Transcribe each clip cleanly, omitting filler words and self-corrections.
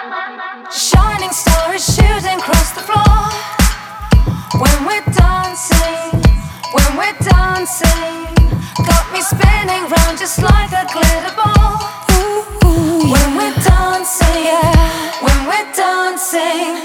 Shining star is shooting across the floor. When we're dancing, when we're dancing, got me spinning round just like a glitter ball. When we're dancing, yeah, when we're dancing.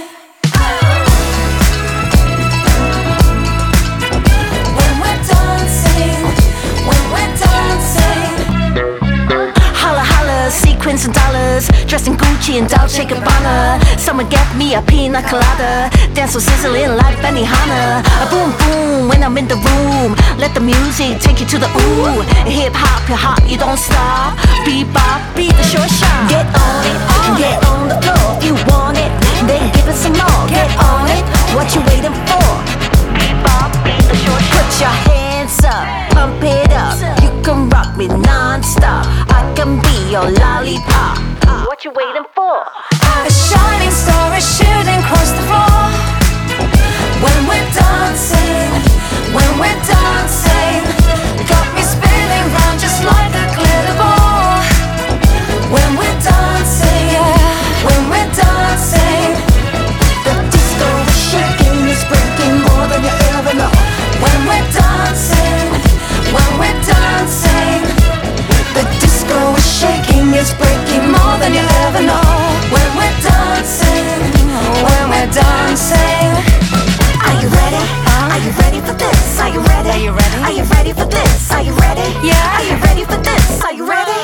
When we're dancing, when we're dancing. Holla holla, sequins and dollars, dressed in Gucci and Dolce & Gabbana. Someone get me a pina colada, dance so sizzling like Benihana. A boom boom when I'm in the room, let the music take you to the ooh. Hip hop, you're hot, you don't stop. Bebop, beat the short shot. Get on it, get on the floor. If you want it, then give it some more. Get on it, what you waiting for? Bebop, beat the short shot. Put your hands up, pump it up. You can rock me non-stop. I can be your lollipop. What you waiting for? A shining star is shooting across the floor. When we're dancing, when we're dancing, got me spinning round just like a glitter ball. When we're dancing, yeah, when we're dancing, The disco is shaking, it's breaking more than you ever know. when we're dancing, when we're dancing, The disco is shaking, it's breaking more than you ever know. when we're dancing, when we're dancing. Are you ready? Are you ready for this? Are you ready? Are you ready? Are you ready for this? Are you ready? Yeah. Are you ready for this? Are you ready?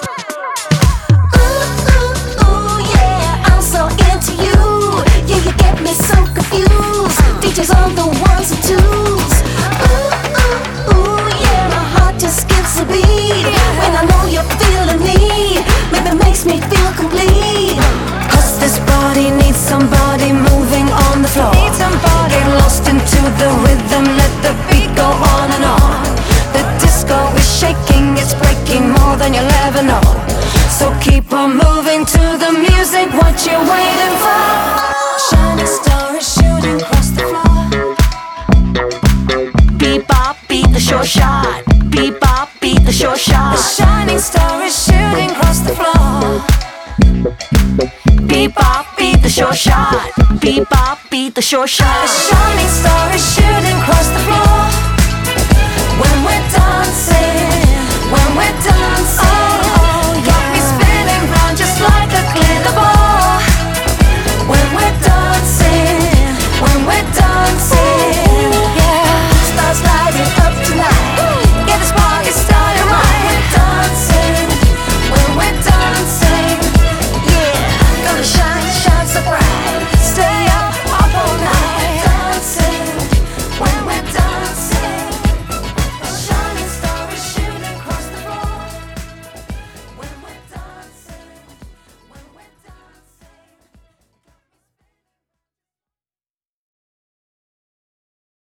Ooh, ooh, yeah, I'm so into you. Yeah, you get me so confused. DJs on the ones and twos. Ooh, ooh, yeah, my heart just skips a beat when I know you're feeling me. Maybe it makes me feel complete. 'Cause this body needs somebody moving on the floor. Need somebody. Get lost into the rhythm, let the beat go on and on. The disco is shaking, it's breaking more than you'll ever know. So keep on moving to the music, what you waiting for? Shining star is shooting across the floor. Bebop, beat the short shot. Bebop, beat the short shot. A shining star is shooting across the floor. Bebop, beat the short shot. Bebop, beat the short A shot. shining star is shooting across the floor. When we're dancing, when we're dancing.